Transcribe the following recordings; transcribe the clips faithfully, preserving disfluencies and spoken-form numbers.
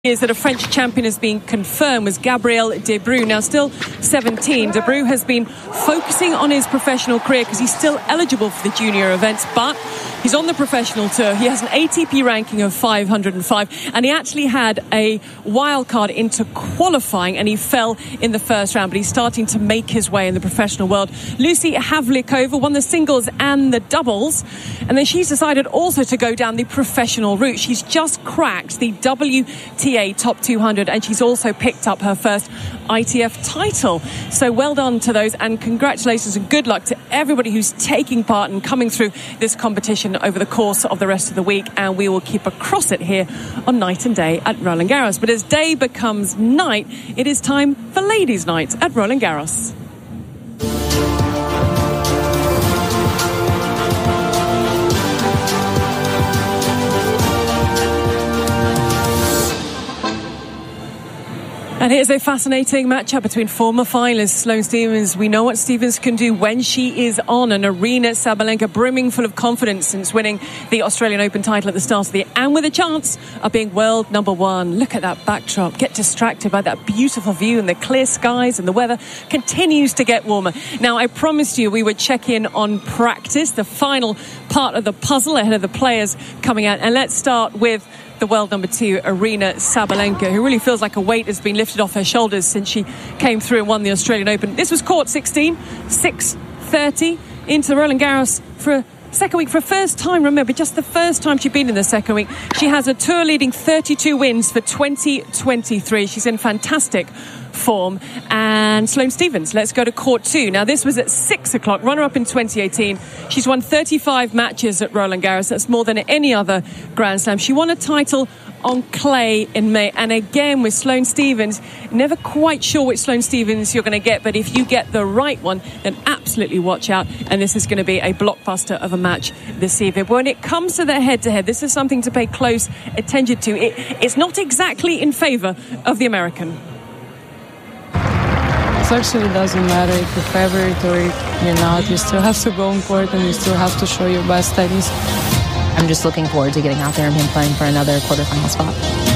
is that a French champion has been confirmed was Gabriel Debreu. Now still seventeen, Debreu has been focusing on his professional career because he's still eligible for the junior events, but he's on the professional tour. He has an A T P ranking of five hundred five, and he actually had a wild card into qualifying, and he fell in the first round, but he's starting to make his way in the professional world. Lucy Havlikova won the singles and the doubles, and then she's decided also to go down the professional route. She's just cracked the W T A top two hundred, and she's also picked up her first I T F title. So well done to those, and congratulations and good luck to everybody who's taking part and coming through this competition over the course of the rest of the week, and we will keep across it here on Night and Day at Roland Garros. But as day becomes night, it is time for Ladies' Night at Roland Garros. And here's a fascinating matchup between former finalist Sloane Stephens. We know what Stephens can do when she is on, and Aryna Sabalenka brimming full of confidence since winning the Australian Open title at the start of the year, and with a chance of being world number one. Look at that backdrop. Get distracted by that beautiful view and the clear skies, and the weather continues to get warmer. Now, I promised you we would check in on practice, the final part of the puzzle ahead of the players coming out. And let's start with the world number two, Aryna Sabalenka, who really feels like a weight has been lifted off her shoulders since she came through and won the Australian Open. This was court sixteen, six thirty into the Roland Garros for a second week for a first time. Remember, just the first time she'd been in the second week. She has a tour leading thirty-two wins for twenty twenty-three. She's in fantastic form. And Sloane Stephens, let's go to court two. Now, this was at six o'clock, runner-up in twenty eighteen. She's won thirty-five matches at Roland Garros. That's more than any other Grand Slam. She won a title on clay in May. And again, with Sloane Stephens, never quite sure which Sloane Stephens you're going to get, but if you get the right one, then absolutely watch out. And this is going to be a blockbuster of a match this evening. But when it comes to the head-to-head, this is something to pay close attention to. It, it's not exactly in favour of the American. It actually doesn't matter if you're favorite or if you're not. You still have to go on court and you still have to show your best tennis. I'm just looking forward to getting out there and him playing for another quarterfinal spot.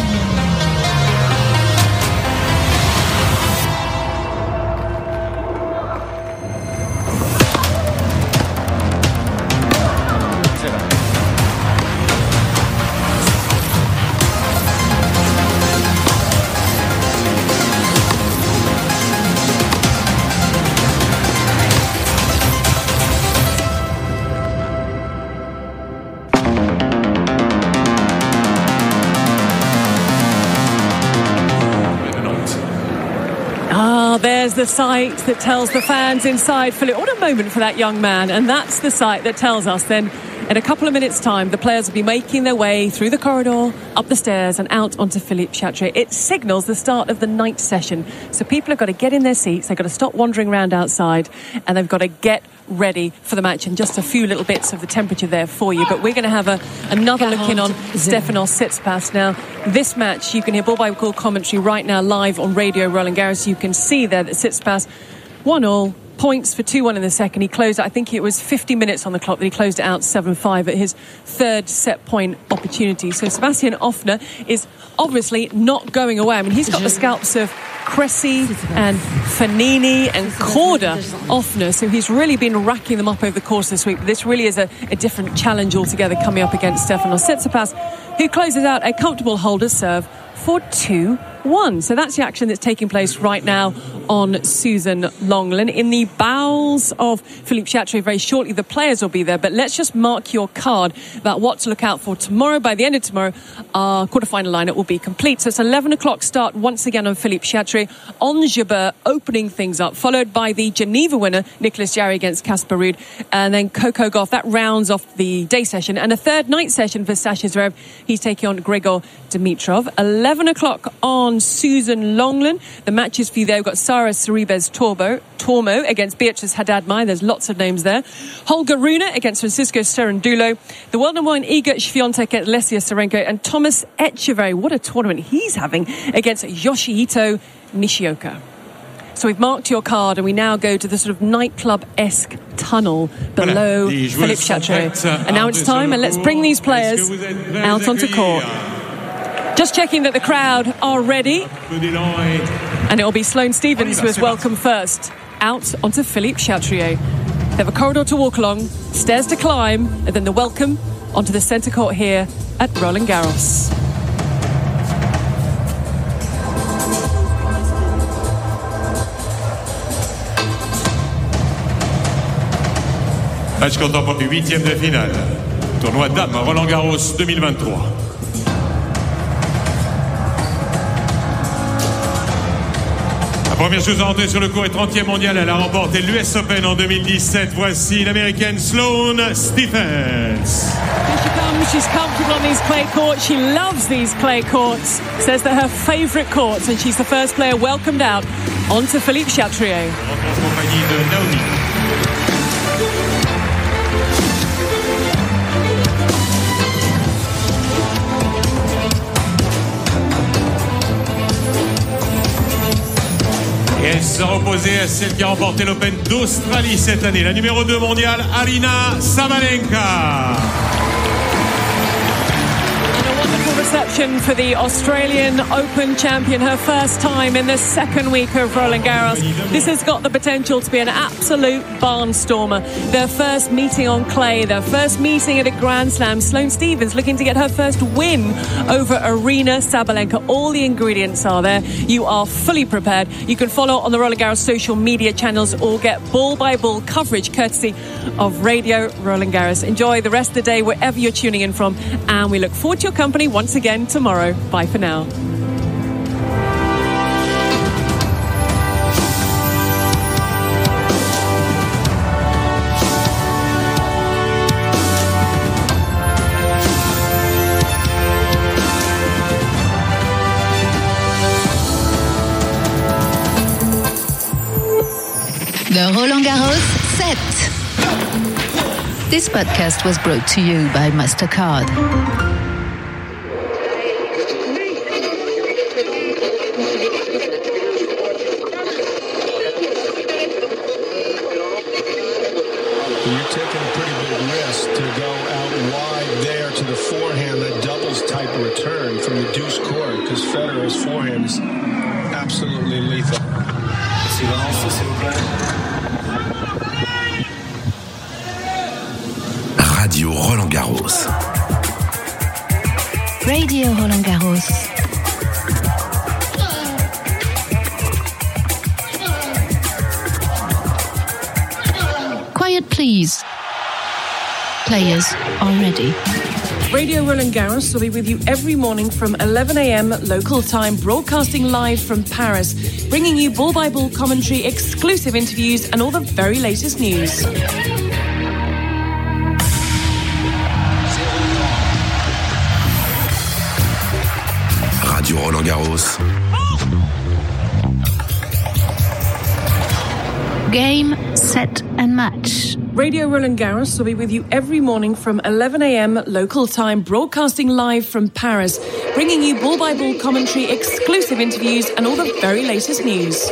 There's the sight that tells the fans inside, Philip, what a moment for that young man. And that's the sight that tells us then in a couple of minutes' time, the players will be making their way through the corridor, up the stairs and out onto Philippe Chatrier. It signals the start of the night session. So people have got to get in their seats, they've got to stop wandering around outside, and they've got to get ready for the match. And just a few little bits of the temperature there for you. But we're going to have a, another look in on Stefanos Tsitsipas. Now, this match, you can hear ball by ball commentary right now live on Radio Roland Garros. You can see there that Tsitsipas one all. Points for two one in the second. He closed, I think it was fifty minutes on the clock that he closed it out seven five at his third set point opportunity. So Sebastian Ofner is obviously not going away. I mean, he's got the scalps of Cressy and Fanini and Korda Ofner, so he's really been racking them up over the course of this week. But this really is a, a different challenge altogether coming up against Stefanos Tsitsipas, who closes out a comfortable holder serve for two one. So that's the action that's taking place right now on Susan Longland. In the bowels of Philippe Chatrier, very shortly the players will be there, but let's just mark your card about what to look out for tomorrow. By the end of tomorrow, our quarterfinal lineup will be complete. So it's eleven o'clock start once again on Philippe Chatrier. Ons Jabeur opening things up, followed by the Geneva winner Nicolas Jarry against Casper Ruud, and then Coco Gauff. That rounds off the day session, and a third night session for Sasha Zverev. He's taking on Grigor Dimitrov. eleven o'clock on Susan Longland. The matches for you there, we've got Sara Sorribes Tormo, Tormo against Beatrice Haddad-Maia. There's lots of names there. Holger Rune against Francisco Cerundolo. The world number one Iga Swiatek against Lesia Sarenko, and Thomas Etcheverry. What a tournament he's having against Yoshihito Nishioka. So we've marked your card, and we now go to the sort of nightclub-esque tunnel below Philippe Chatrier. And now it's time, and let's bring these players out onto court. Just checking that the crowd are ready. And it will be Sloane Stephens who is welcome first out onto Philippe Chatrier. They have a corridor to walk along, stairs to climb, and then the welcome onto the centre court here at Roland Garros. Match comptant pour le huitième de finale. Tournoi Dames Roland Garros deux mille vingt-trois. La première chose à entrer sur le court est trentième mondiale. Elle a remporté l'U S Open en deux mille dix-sept. Voici l'américaine Sloane Stephens. Here she comes. She's comfortable on these clay courts. She loves these clay courts. Says they're her favourite courts, and she's the first player welcomed out onto Philippe Chatrier. En compagnie de Naomi. Et elle sera opposée à celle qui a remporté l'Open d'Australie cette année, la numéro deux mondiale, Aryna Sabalenka. Reception for the Australian Open champion, her first time in the second week of Roland Garros. This has got the potential to be an absolute barnstormer. Their first meeting on clay, their first meeting at a Grand Slam. Sloane Stephens looking to get her first win over Aryna Sabalenka. All the ingredients are there. You are fully prepared. You can follow on the Roland Garros social media channels or get ball-by-ball coverage courtesy of Radio Roland Garros. Enjoy the rest of the day wherever you're tuning in from, and we look forward to your company once again tomorrow. Bye for now. The Roland Garros set. This podcast was brought to you by MasterCard. You're taking a pretty big risk to go out wide there to the forehand, that doubles type return from the deuce court, because Federer's forehand is absolutely lethal. Radio Roland Garros. Radio Roland Garros. Quiet, please. Players are ready. Radio Roland Garros will be with you every morning from eleven a.m. local time, broadcasting live from Paris, bringing you ball-by-ball commentary, exclusive interviews, and all the very latest news. Radio Roland Garros. Game, set, and match. Radio Roland Garros will be with you every morning from eleven a.m. local time, broadcasting live from Paris, bringing you ball-by-ball commentary, exclusive interviews, and all the very latest news.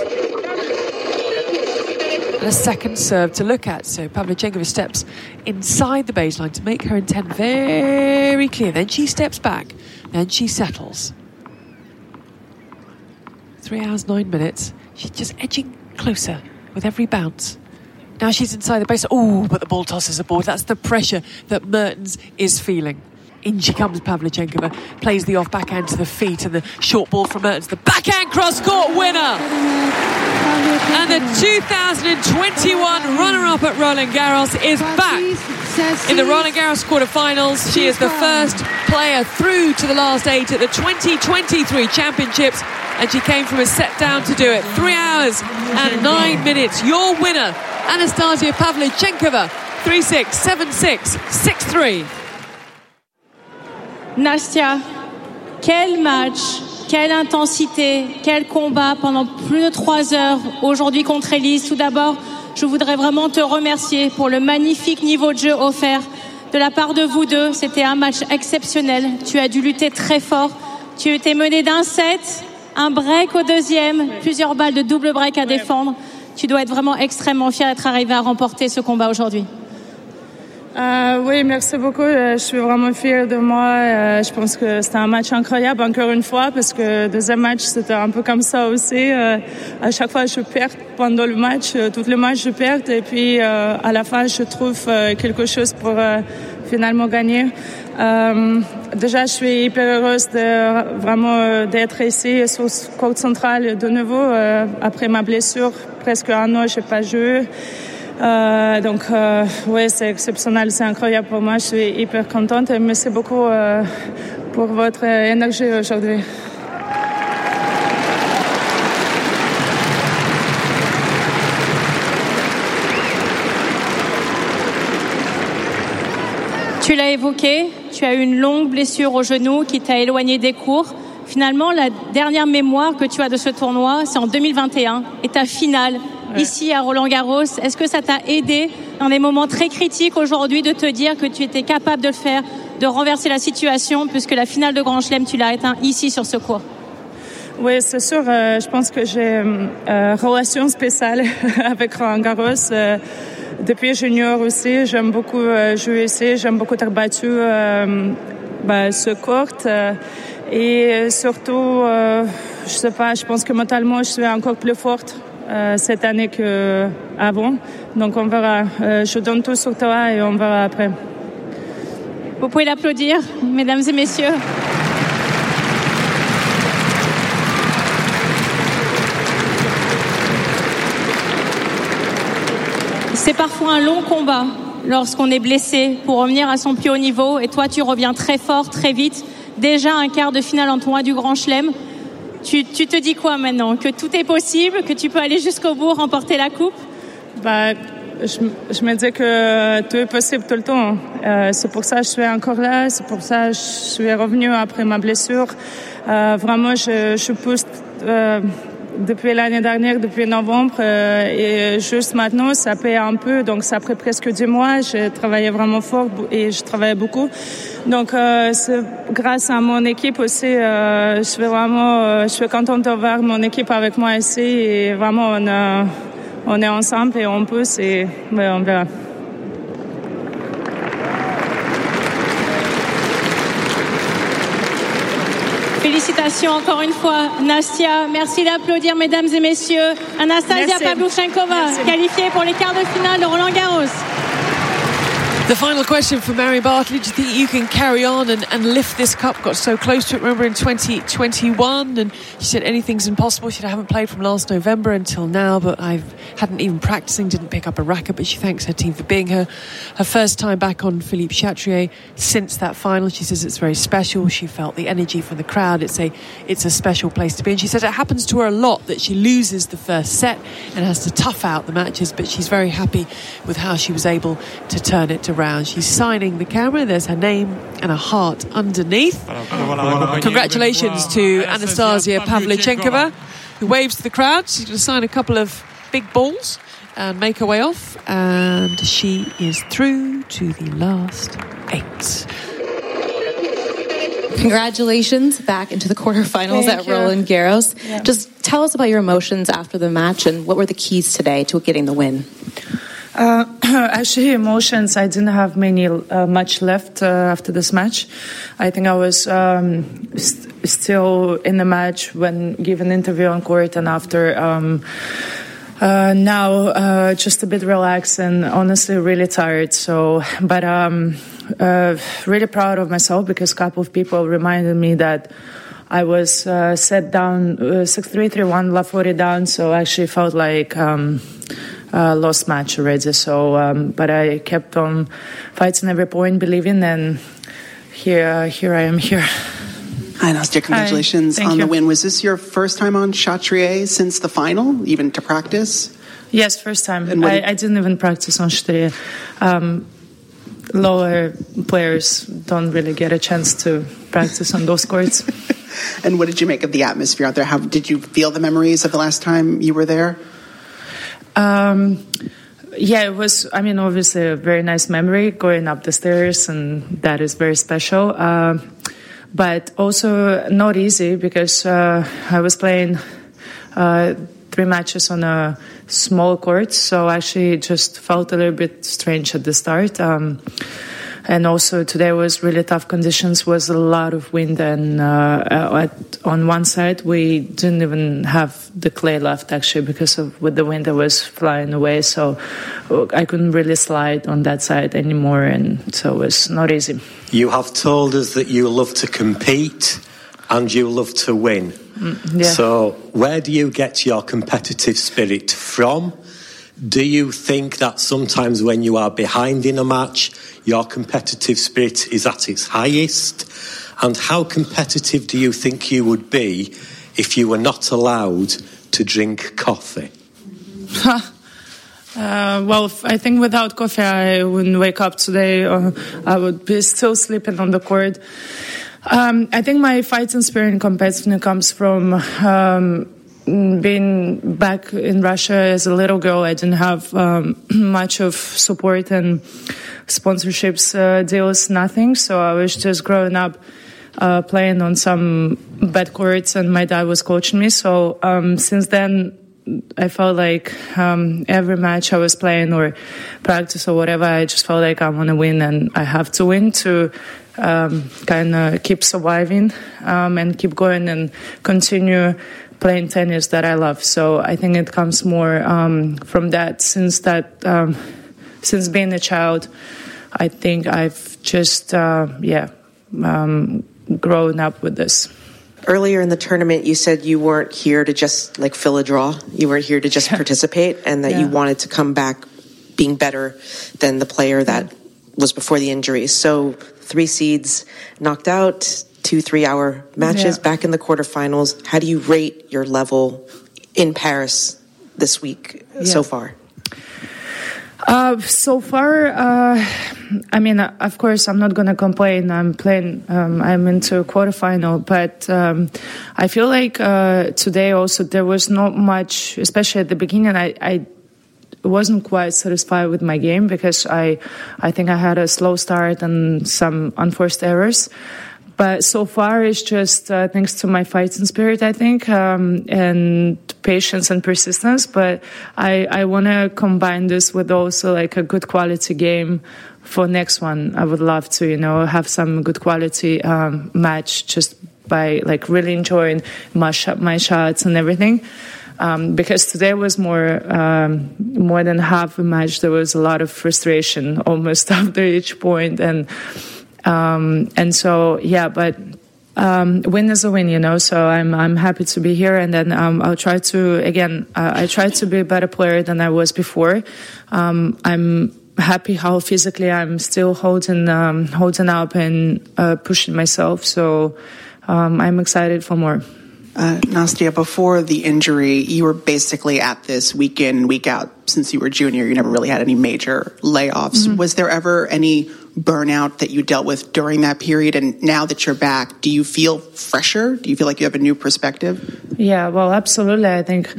And a second serve to look at. So Pavlyuchenkova steps inside the baseline to make her intent very clear. Then she steps back. Then she settles. Three hours, nine minutes. She's just edging closer with every bounce. Now she's inside the base. Oh, but the ball tosses aboard. That's the pressure that Mertens is feeling. In she comes Pavlyuchenkova, plays the off backhand to the feet, and the short ball from Mertens. The backhand cross-court winner! And the two thousand twenty-one runner-up at Roland Garros is back in the Roland Garros quarterfinals. She is the first player through to the last eight at the twenty twenty-three championships, and she came from a set down to do it. Three hours and nine minutes. Your winner, Anastasia Pavlyuchenkova, three six, seven six, six three. Nastia, quel match, quelle intensité, quel combat pendant plus de trois heures aujourd'hui contre Elise. Tout d'abord, je voudrais vraiment te remercier pour le magnifique niveau de jeu offert de la part de vous deux. C'était un match exceptionnel. Tu as dû lutter très fort. Tu étais mené d'un set, un break au deuxième, plusieurs balles de double break à défendre. Tu dois être vraiment extrêmement fier d'être arrivé à remporter ce combat aujourd'hui. Euh, oui, merci beaucoup. Je suis vraiment fière de moi. Je pense que c'était un match incroyable, encore une fois, parce que le deuxième match, c'était un peu comme ça aussi. À chaque fois, je perds pendant le match. Tout le match, je perds. Et puis, à la fin, je trouve quelque chose pour finalement gagner. Euh, déjà, je suis hyper heureuse de vraiment d'être ici sur ce court central de nouveau. Euh, après ma blessure, presque un an, je n'ai pas joué. Euh, donc, euh, ouais, c'est exceptionnel, c'est incroyable pour moi. Je suis hyper contente et merci beaucoup euh, pour votre énergie aujourd'hui. Tu l'as évoqué, tu as eu une longue blessure au genou qui t'a éloigné des cours. Finalement, la dernière mémoire que tu as de ce tournoi, c'est en deux mille vingt et un et ta finale. Ouais. Ici à Roland-Garros. Est-ce que ça t'a aidé dans des moments très critiques aujourd'hui de te dire que tu étais capable de le faire, de renverser la situation, puisque la finale de Grand Chelem, tu l'as éteint ici sur ce court? Oui, c'est sûr. Euh, je pense que j'ai une euh, relation spéciale avec Roland-Garros. Euh, depuis junior aussi, j'aime beaucoup euh, jouer ici. J'aime beaucoup être battue euh, bah, ce court. Euh, et surtout, euh, je sais pas, je pense que mentalement, je suis encore plus forte Euh, cette année qu'avant. Donc on verra. Euh, je donne tout sur toi et on verra après. Vous pouvez l'applaudir, mesdames et messieurs. C'est parfois un long combat lorsqu'on est blessé pour revenir à son plus haut niveau. Et toi, tu reviens très fort, très vite. Déjà un quart de finale en tournoi du Grand Chelem. Tu, tu te dis quoi maintenant? Que tout est possible, que tu peux aller jusqu'au bout, remporter la coupe? Bah, je, je me dis que tout est possible tout le temps. Euh, c'est pour ça que je suis encore là, c'est pour ça que je suis revenue après ma blessure. Euh, vraiment, je, je pousse euh, depuis l'année dernière, depuis novembre, euh, et juste maintenant, ça paye un peu. Donc, ça a pris presque dix mois. J'ai travaillé vraiment fort et je travaillais beaucoup. Donc, euh, c'est grâce à mon équipe aussi. Euh, je suis vraiment, euh, je suis contente d'avoir mon équipe avec moi ici. Et vraiment, on, a, on est ensemble et on pousse et ouais, on verra. Félicitations encore une fois, Nastia. Merci d'applaudir, mesdames et messieurs. Anastasia Pavlyuchenkova, qualifiée pour les quarts de finale de Roland-Garros. The final question for Mary Bartley. Do you think you can carry on and, and lift this cup? Got so close to it, remember, in twenty twenty-one. And she said anything's impossible. She said, I haven't played from last November until now, but I hadn't even practicing, didn't pick up a racket. But she thanks her team for being her. Her first time back on Philippe Chatrier since that final. She says it's very special. She felt the energy from the crowd. It's a, it's a special place to be. And she says it happens to her a lot that she loses the first set and has to tough out the matches. But she's very happy with how she was able to turn it around. She's signing the camera. There's her name and a heart underneath. Congratulations to Anastasia Pavlyuchenkova, who waves to the crowd. She's going to sign a couple of big balls and make her way off. And she is through to the last eight. Congratulations back into the quarterfinals Thank at you. Roland Garros. Yeah. Just tell us about your emotions after the match and what were the keys today to getting the win? Uh, actually, emotions, I didn't have many, uh, much left uh, after this match. I think I was um, st- still in the match when given interview on court and after. Um, uh, now, uh, just a bit relaxed and honestly really tired. So, but um, uh, really proud of myself because a couple of people reminded me that I was uh, set down uh, six three, three one, love forty down. So I actually felt like um, uh, lost match already. So, um, but I kept on fighting every point, believing, and here, here I am here. Hi, Nastia. Congratulations Hi, on you. the win. Was this your first time on Chatrier since the final, even to practice? Yes, first time. I, did... I didn't even practice on Chatrier. Um, lower players don't really get a chance to practice on those courts. And what did you make of the atmosphere out there? How did you feel the memories of the last time you were there? Um, yeah, it was, I mean, obviously a very nice memory going up the stairs, and that is very special. Uh, but also not easy because uh, I was playing uh, three matches on a small court, so actually it just felt a little bit strange at the start. Um, and also today was really tough conditions, was a lot of wind, and uh, at, on one side we didn't even have the clay left actually because of with the wind that was flying away, so I couldn't really slide on that side anymore, and so it was not easy. You have told us that you love to compete and you love to win. Mm, yeah. So where do you get your competitive spirit from? Do you think that sometimes when you are behind in a match, your competitive spirit is at its highest? And how competitive do you think you would be if you were not allowed to drink coffee? uh, well, I think without coffee I wouldn't wake up today, or I would be still sleeping on the court. Um, I think my fighting spirit and competitiveness comes from um, being back in Russia as a little girl. I didn't have um, much of support and sponsorships uh, deals, nothing. So I was just growing up uh, playing on some bad courts, and my dad was coaching me. So um, since then, I felt like um, every match I was playing or practice or whatever, I just felt like I want to win, and I have to win to um, kind of keep surviving um, and keep going and continue playing tennis that I love. So I think it comes more um, from that. Since that, um, since being a child, I think I've just uh, yeah um, grown up with this. Earlier in the tournament, you said you weren't here to just like fill a draw. You weren't here to just participate, and that yeah. you wanted to come back being better than the player that was before the injury. So three seeds knocked out, two three-hour matches, yeah. back in the quarterfinals. How do you rate your level in Paris this week yeah. so far? Uh, so far, uh, I mean, uh, of course, I'm not going to complain. I'm playing, um, I'm into quarterfinal, but um, I feel like uh, today also there was not much, especially at the beginning, I, I wasn't quite satisfied with my game because I, I think I had a slow start and some unforced errors. But so far, it's just uh, thanks to my fighting spirit, I think, um, and patience and persistence. But I, I want to combine this with also like a good quality game for next one. I would love to, you know, have some good quality um, match just by like really enjoying my sh- my shots and everything. Um, because today was more um, more than half a match. There was a lot of frustration almost after each point, and. Um, and so, yeah, but um, win is a win, you know, so I'm I'm happy to be here. And then um, I'll try to, again, uh, I try to be a better player than I was before. Um, I'm happy how physically I'm still holding um, holding up and uh, pushing myself. So um, I'm excited for more. Uh, Nastia, before the injury, you were basically at this week in, week out since you were junior. You never really had any major layoffs. Mm-hmm. Was there ever any burnout that you dealt with during that period? And now that you're back, do you feel fresher? Do you feel like you have a new perspective? Yeah, well, absolutely. I think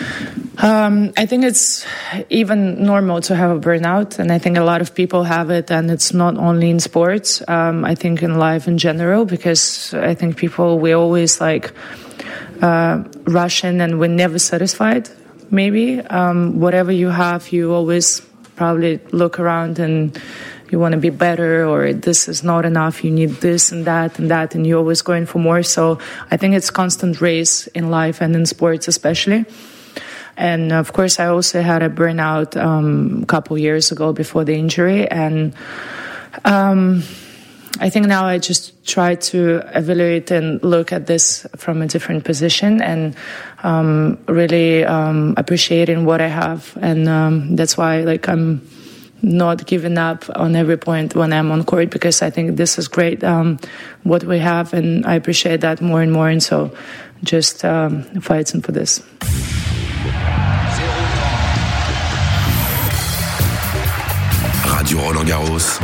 um, I think it's even normal to have a burnout, and I think a lot of people have it, and it's not only in sports. Um, I think in life in general, because I think people, we always like uh, rush in and we're never satisfied, maybe. Um, whatever you have, you always probably look around and you want to be better, or this is not enough, you need this and that and that, and you're always going for more. So I think it's constant race in life and in sports especially. And of course, I also had a burnout um, a couple years ago before the injury. And um, I think now I just try to evaluate and look at this from a different position and um, really um, appreciating what I have. And um, that's why like I'm not giving up on every point when I'm on court, because I think this is great, um, what we have, and I appreciate that more and more. And so just um, fighting for this. Radio Roland Garros.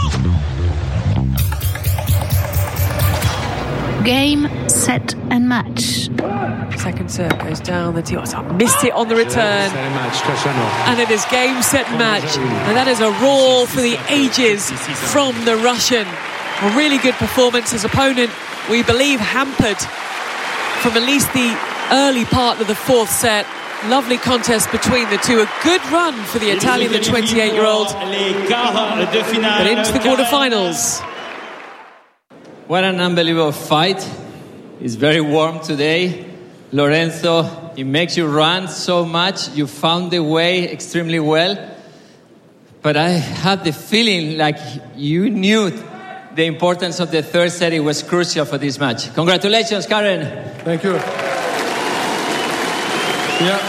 Game, set and match. Second serve goes down the tee. Oh, missed it on the return. And it is game, set, match. And that is a roar for the ages from the Russian. A really good performance. His opponent, we believe, hampered from at least the early part of the fourth set. Lovely contest between the two. A good run for the Italian, the twenty-eight-year-old. But into the quarterfinals. What an unbelievable fight. It's very warm today. Lorenzo, it makes you run so much. You found the way extremely well. But I had the feeling like you knew the importance of the third set. It was crucial for this match. Congratulations, Karen. Thank you. Yeah.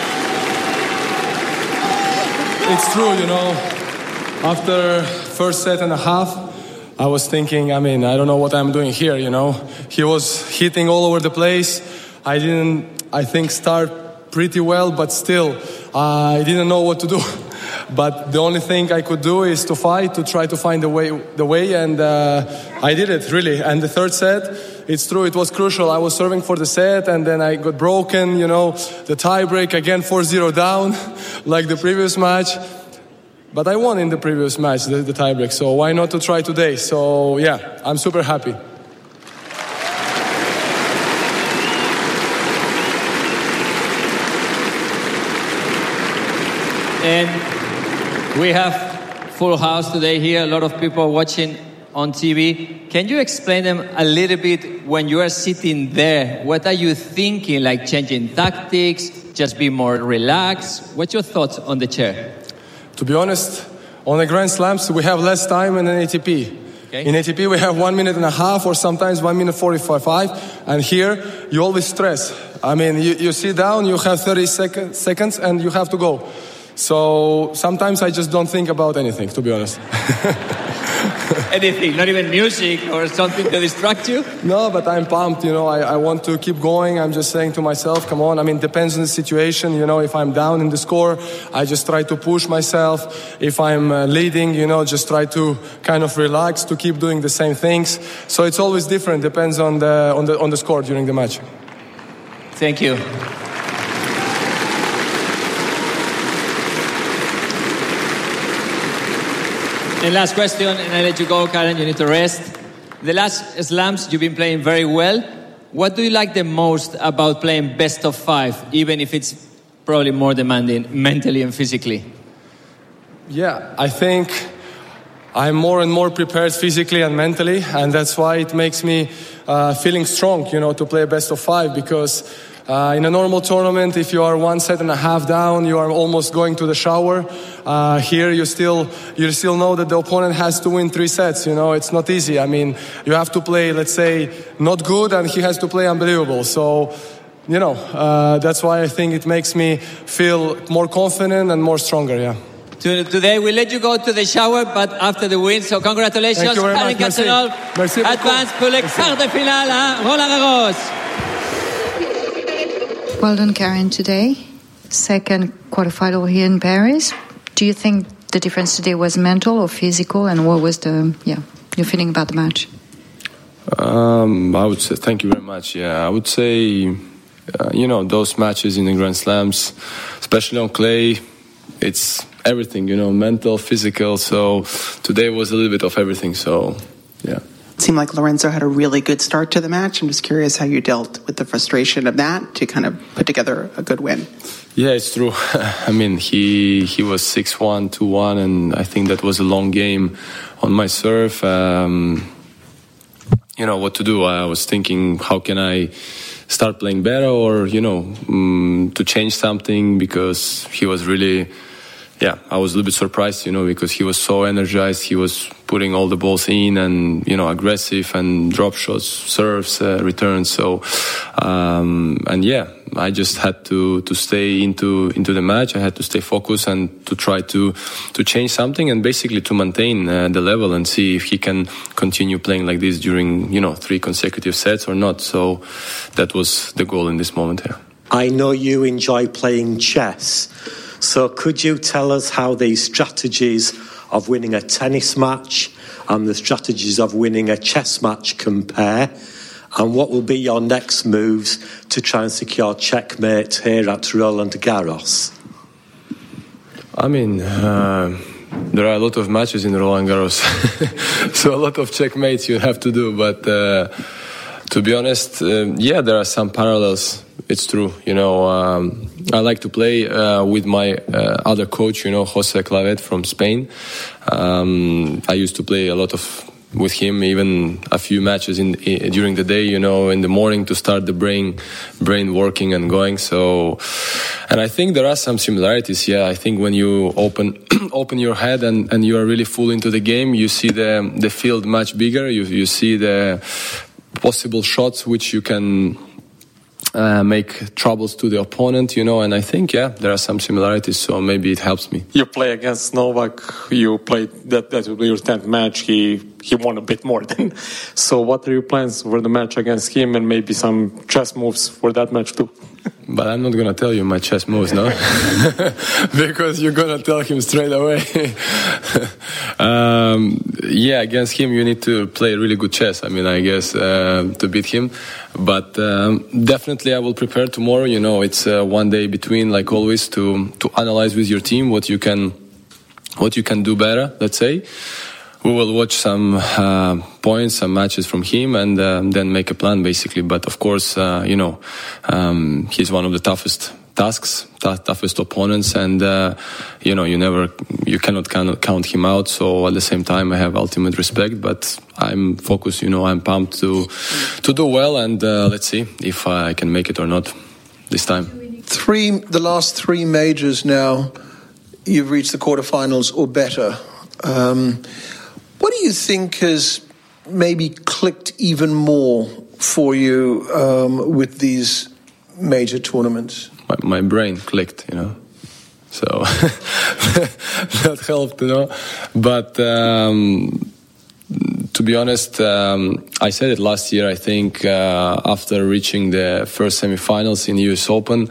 It's true, you know. After first set and a half, I was thinking, I mean, I don't know what I'm doing here, you know. He was hitting all over the place. I didn't, I think, start pretty well, but still, uh, I didn't know what to do. But the only thing I could do is to fight, to try to find the way, the way, and uh, I did it, really. And the third set, it's true, it was crucial. I was serving for the set, and then I got broken, you know, the tie break, again four zero down, like the previous match. But I won in the previous match, the, the tiebreak, so why not to try today? So, yeah, I'm super happy. And we have full house today here, a lot of people watching on T V. Can you explain them a little bit when you are sitting there? What are you thinking, like changing tactics, just be more relaxed? What's your thoughts on the chair? To be honest, on the Grand Slams, we have less time than in A T P. Okay. In A T P, we have one minute and a half or sometimes one minute forty-five. And here, you always stress. I mean, you, you sit down, you have thirty sec- seconds and you have to go. So sometimes I just don't think about anything, to be honest. Anything, not even music or something to distract you? No, but I'm pumped, you know, I, I want to keep going. I'm just saying to myself, come on, I mean, depends on the situation, you know, if I'm down in the score, I just try to push myself. If I'm uh, leading, you know, just try to kind of relax, to keep doing the same things. So it's always different, depends on the on the on the score during the match. Thank you. And last question, and I let you go, Karen, you need to rest. The last slams, you've been playing very well. What do you like the most about playing best of five, even if it's probably more demanding mentally and physically? Yeah, I think I'm more and more prepared physically and mentally, and that's why it makes me uh, feeling strong, you know, to play best of five, because Uh, in a normal tournament, if you are one set and a half down, you are almost going to the shower. Uh, here, you still you still know that the opponent has to win three sets. You know, it's not easy. I mean, you have to play, let's say, not good, and he has to play unbelievable. So, you know, uh, that's why I think it makes me feel more confident and more stronger. Yeah. Today we let you go to the shower, but after the win. So congratulations, Karen Khachanov. Advance pour les quarts de finale à Roland Garros. Well done, Karen, today. Second quarterfinal here in Paris. Do you think the difference today was mental or physical? And what was the, yeah, your feeling about the match? Um, I would say, thank you very much. Yeah, I would say, uh, you know, those matches in the Grand Slams, especially on clay, it's everything, you know, mental, physical. So today was a little bit of everything. So, yeah. It seemed like Lorenzo had a really good start to the match. I'm just curious how you dealt with the frustration of that to kind of put together a good win. Yeah, it's true. I mean, he he was six one, two one, and I think that was a long game on my serve. Um, you know, what to do. I was thinking, how can I start playing better, or, you know, um, to change something, because he was really... Yeah, I was a little bit surprised, you know, because he was so energized. He was putting all the balls in and, you know, aggressive and drop shots, serves, uh, returns. So, um, and yeah, I just had to, to stay into, into the match. I had to stay focused and to try to, to change something and basically to maintain uh, the level and see if he can continue playing like this during, you know, three consecutive sets or not. So that was the goal in this moment here. I know you enjoy playing chess. So could you tell us how the strategies of winning a tennis match and the strategies of winning a chess match compare? And what will be your next moves to try and secure checkmate here at Roland Garros? I mean, uh, there are a lot of matches in Roland Garros. So a lot of checkmates you have to do. But uh, to be honest, uh, yeah, there are some parallels. It's true, you know, um, I like to play uh, with my uh, other coach, you know, Jose Clavet from Spain. Um, I used to play a lot of with him, even a few matches in, in during the day, you know, in the morning to start the brain brain working and going. So, and I think there are some similarities. Yeah, I think when you open open your head and, and you are really full into the game, you see the the field much bigger. You you see the possible shots which you can Uh, make troubles to the opponent, you know, and I think, yeah, there are some similarities, so maybe it helps me. You play against Novak, you played, that, that will be your tenth match, he he won a bit more than. So what are your plans for the match against him, and maybe some chess moves for that match too? But I'm not going to tell you my chess moves, no? Because you're going to tell him straight away. um, yeah, against him you need to play really good chess, I mean, I guess, uh, to beat him. But um, definitely I will prepare tomorrow. You know, it's uh, one day between, like always, to, to analyze with your team what you can what you can do better, let's say. We will watch some uh, points, some matches from him, and uh, then make a plan, basically. But of course, uh, you know, um, he's one of the toughest tasks, t- toughest opponents, and uh, you know, you never, you cannot count, count him out. So at the same time, I have ultimate respect, but I'm focused. You know, I'm pumped to to do well, and uh, let's see if I can make it or not this time. Three, the last three majors now, you've reached the quarterfinals or better. Um, What do you think has maybe clicked even more for you um, with these major tournaments? My, my brain clicked, you know. So that helped, you know. But um, to be honest, um, I said it last year, I think, uh, after reaching the first semifinals in the U S Open,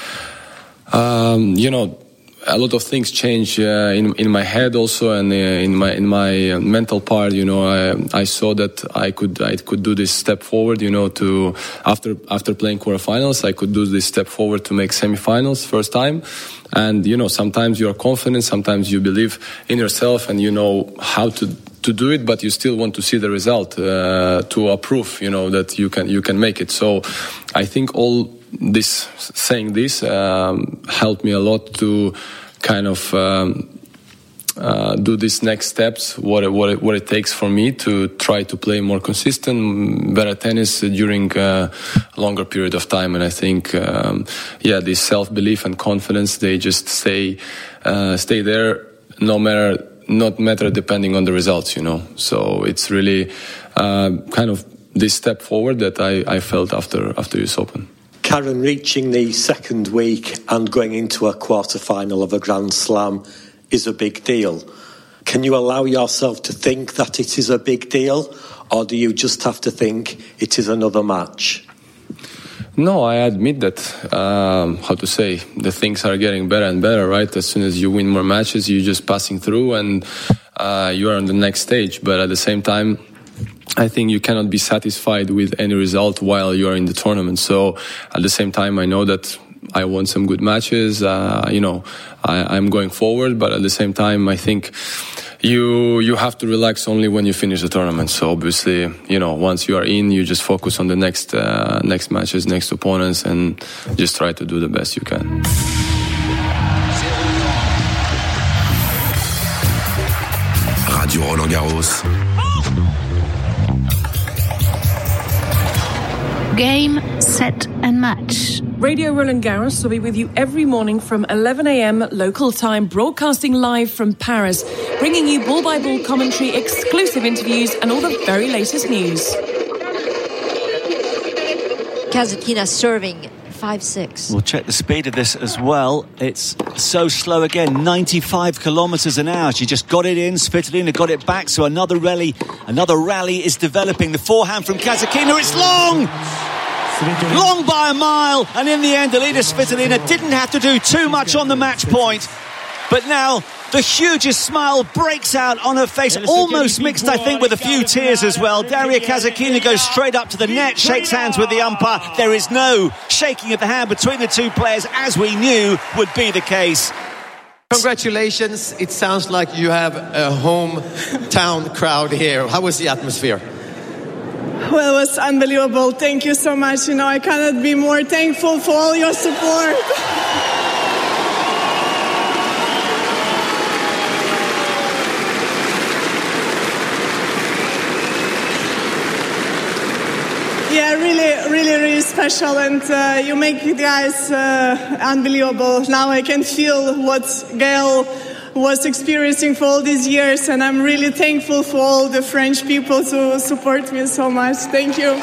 um, you know, a lot of things change uh, in in my head also, and uh, in my in my uh, mental part. You know, I, I saw that I could I could do this step forward. You know, to after after playing quarterfinals, I could do this step forward to make semifinals first time. And you know, sometimes you are confident, sometimes you believe in yourself, and you know how to to do it, but you still want to see the result uh, to approve. You know that you can you can make it. So, I think all. This saying this um, helped me a lot to kind of um, uh, do these next steps. What it, what it, what it takes for me to try to play more consistent, better tennis during a longer period of time. And I think, um, yeah, this self belief and confidence, they just stay uh, stay there, no matter not matter depending on the results. You know, so it's really uh, kind of this step forward that I, I felt after after U S Open. Karen, reaching the second week and going into a quarter-final of a Grand Slam is a big deal. Can you allow yourself to think that it is a big deal, or do you just have to think it is another match? No, I admit that, um, how to say, the things are getting better and better, right? As soon as you win more matches, you're just passing through and uh, you are on the next stage. But at the same time, I think you cannot be satisfied with any result while you are in the tournament. So at the same time, I know that I won some good matches. Uh, you know, I, I'm going forward, but at the same time, I think you you have to relax only when you finish the tournament. So obviously, you know, once you are in, you just focus on the next uh, next matches, next opponents, and just try to do the best you can. Radio Roland Garros. Game, set and match. Radio Roland Garros will be with you every morning from eleven a.m. local time, broadcasting live from Paris, bringing you ball-by-ball commentary, exclusive interviews and all the very latest news. Kasatkina serving five six. We'll check the speed of this as well. It's so slow again, ninety-five kilometres an hour. She just got it in, Svitolina got it back, so another rally, another rally is developing. The forehand from Kasatkina, it's long! Long by a mile, and in the end, Alina Svitolina didn't have to do too much on the match point. But now, the hugest smile breaks out on her face, almost mixed, I think, with a few tears as well. Daria Kasatkina goes straight up to the net, shakes hands with the umpire. There is no shaking of the hand between the two players, as we knew would be the case. Congratulations. It sounds like you have a hometown crowd here. How was the atmosphere? Well, it was unbelievable. Thank you so much. You know, I cannot be more thankful for all your support. Yeah, really, really, really special, and uh, you make the guys uh, unbelievable. Now I can feel what Gaël was experiencing for all these years, and I'm really thankful for all the French people to support me so much. Thank you.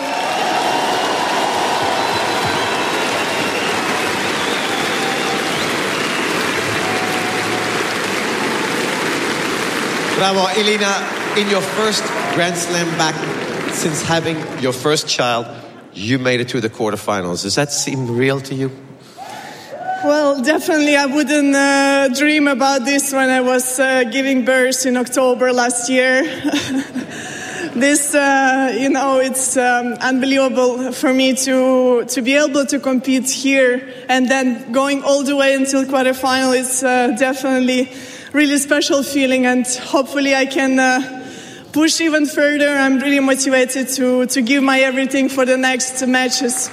Bravo, Elina. In your first Grand Slam back since having your first child, you made it to the quarterfinals. Does that seem real to you? Well, definitely I wouldn't uh, dream about this when I was uh, giving birth in October last year. This, uh, you know, it's um, unbelievable for me to to be able to compete here and then going all the way until quarterfinal. It's uh, definitely really special feeling, and hopefully I can uh, push even further. I'm really motivated to, to give my everything for the next matches.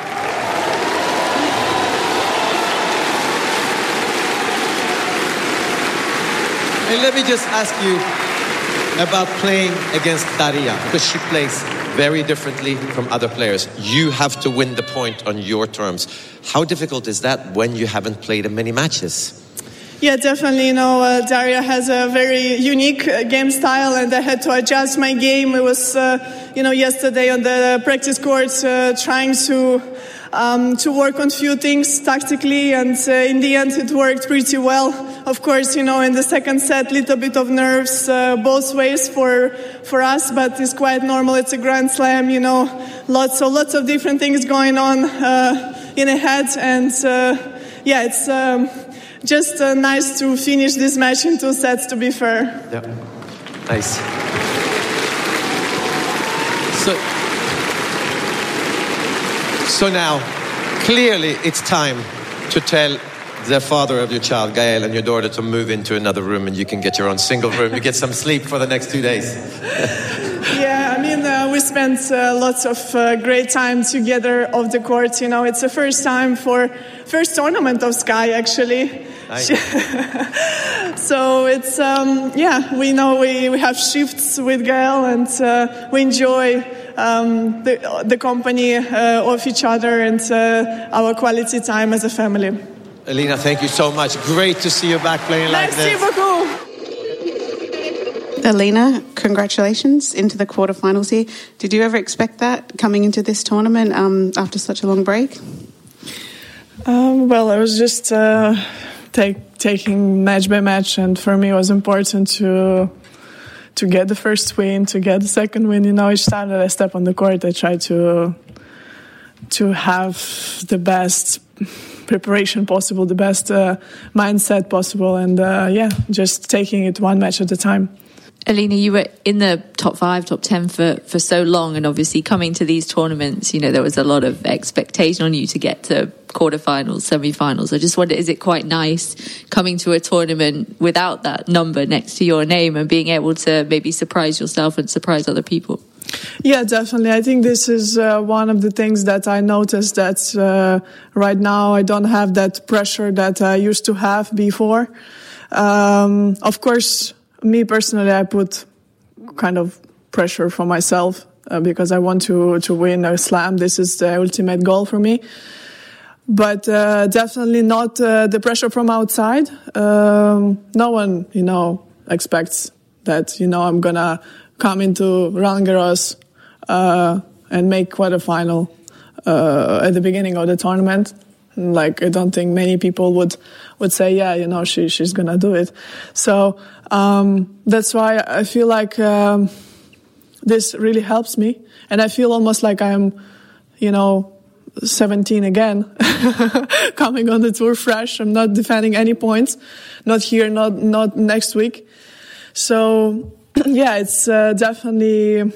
And let me just ask you about playing against Daria, because she plays very differently from other players. You have to win the point on your terms. How difficult is that when you haven't played in many matches? Yeah, definitely. You know, uh, Daria has a very unique uh, game style, and I had to adjust my game. It was, uh, you know, yesterday on the practice courts, uh, trying to um, to work on few things tactically, and uh, in the end, it worked pretty well. Of course, you know, in the second set, little bit of nerves uh, both ways for for us, but it's quite normal. It's a Grand Slam, you know, lots of lots of different things going on uh, in a head, and uh, yeah, it's. Um, Just uh, nice to finish this match in two sets, to be fair. Yeah, nice. So, so now, clearly it's time to tell the father of your child, Gaël, and your daughter to move into another room, and you can get your own single room. You get some sleep for the next two days. Yeah, I mean, uh, we spent uh, lots of uh, great time together off the court. You know, it's the first time for first tournament of Sky, actually. So it's um, yeah, we know we, we have shifts with Gaël, and uh, we enjoy um, the, the company uh, of each other and uh, our quality time as a family. Elina, thank you so much. Great to see you back playing like Merci this. beaucoup. Elina, congratulations into the quarterfinals here. Did you ever expect that coming into this tournament um, after such a long break? Um, well, I was just uh, take, taking match by match, and for me it was important to to get the first win, to get the second win. You know, each time that I step on the court, I try to to have the best preparation possible, the best uh, mindset possible, and uh, yeah, just taking it one match at a time. Elina, you were in the top five, top ten for, for so long, and obviously coming to these tournaments, you know, there was a lot of expectation on you to get to quarterfinals, semi-finals. I just wonder, is it quite nice coming to a tournament without that number next to your name and being able to maybe surprise yourself and surprise other people? Yeah, definitely. I think this is uh, one of the things that I noticed, that uh, right now I don't have that pressure that I used to have before. Um, of course, me personally, I put kind of pressure for myself uh, because I want to, to win a slam. This is the ultimate goal for me. But uh, definitely not uh, the pressure from outside. Um, no one, you know, expects that, you know, I'm going to come into Roland Garros uh, and make quarterfinal uh, at the beginning of the tournament. Like, I don't think many people would would say, yeah, you know, she she's gonna do it. So um, that's why I feel like um, this really helps me, and I feel almost like I'm, you know, seventeen again, coming on the tour fresh. I'm not defending any points, not here, not not next week. So yeah, it's uh, definitely.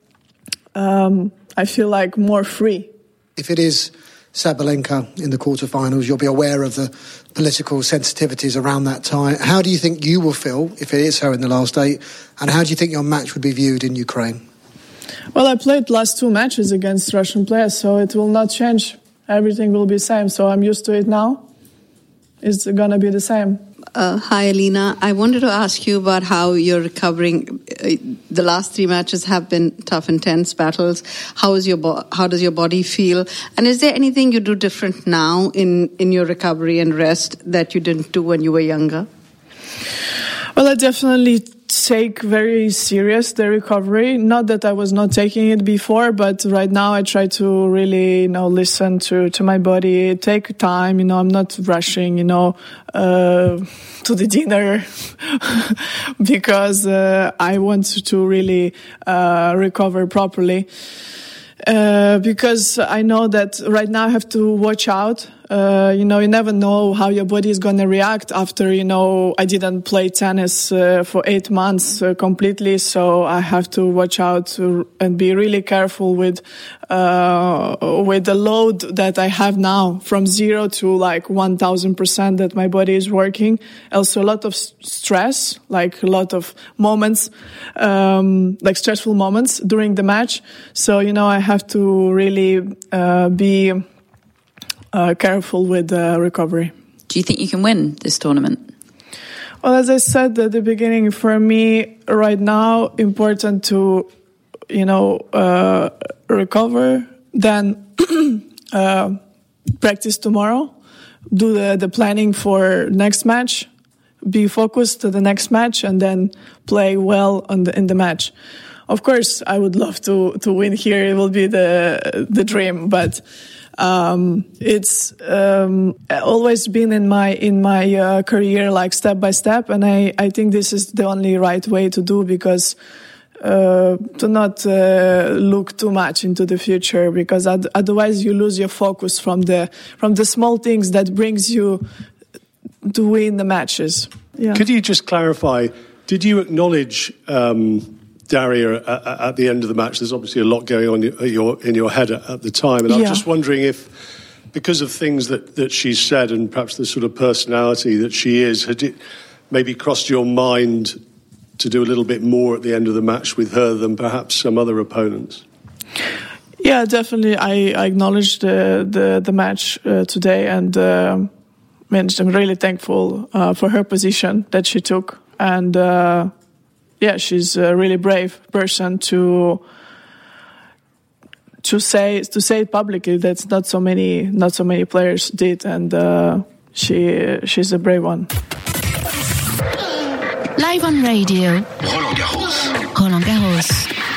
Um, I feel like more free. If it is Sabalenka in the quarterfinals, you'll be aware of the political sensitivities around that time. How do you think you will feel if it is her in the last eight? And how do you think your match would be viewed in Ukraine? Well, I played last two matches against Russian players, so it will not change. Everything will be the same. So I'm used to it now. It's going to be the same. Uh, hi, Alina. I wanted to ask you about how you're recovering. Uh, the last three matches have been tough, intense battles. How is your bo- how does your body feel? And is there anything you do different now in, in your recovery and rest that you didn't do when you were younger? Well, I definitely take very serious the recovery. Not that I was not taking it before, but right now I try to really, you know, listen to, to my body, take time, you know, I'm not rushing, you know, uh, to the dinner because uh, I want to really uh, recover properly. Uh, because I know that right now I have to watch out. Uh, you know, you never know how your body is going to react after, you know, I didn't play tennis uh, for eight months uh, completely. So I have to watch out to, and be really careful with, uh, with the load that I have now from zero to like one thousand percent that my body is working. Also a lot of stress, like a lot of moments, um, like stressful moments during the match. So, you know, I have to really, uh, be, Uh, careful with uh, recovery. Do you think you can win this tournament? Well, as I said at the beginning, for me right now, important to, you know, uh, recover, then uh, practice tomorrow, do the, the planning for next match, be focused to the next match, and then play well on the, in the match. Of course, I would love to, to win here. It will be the the dream, but Um, it's um, always been in my in my uh, career, like step by step, and I, I think this is the only right way to do, because uh, to not uh, look too much into the future, because ad- otherwise you lose your focus from the from the small things that brings you to win the matches. Yeah. Could you just clarify? Did you acknowledge Um Daria, at, at the end of the match? There's obviously a lot going on in your, in your head at, at the time, and I was Yeah. just wondering if, because of things that, that she's said and perhaps the sort of personality that she is, had it maybe crossed your mind to do a little bit more at the end of the match with her than perhaps some other opponents? Yeah, definitely. I, I acknowledged the the, the match uh, today, and uh, I'm really thankful uh, for her position that she took, and. Uh, Yeah, she's a really brave person to to say to say it publicly. That's not so many not so many players did, and uh, she she's a brave one. Live on radio. Roland Garros. Roland Garros.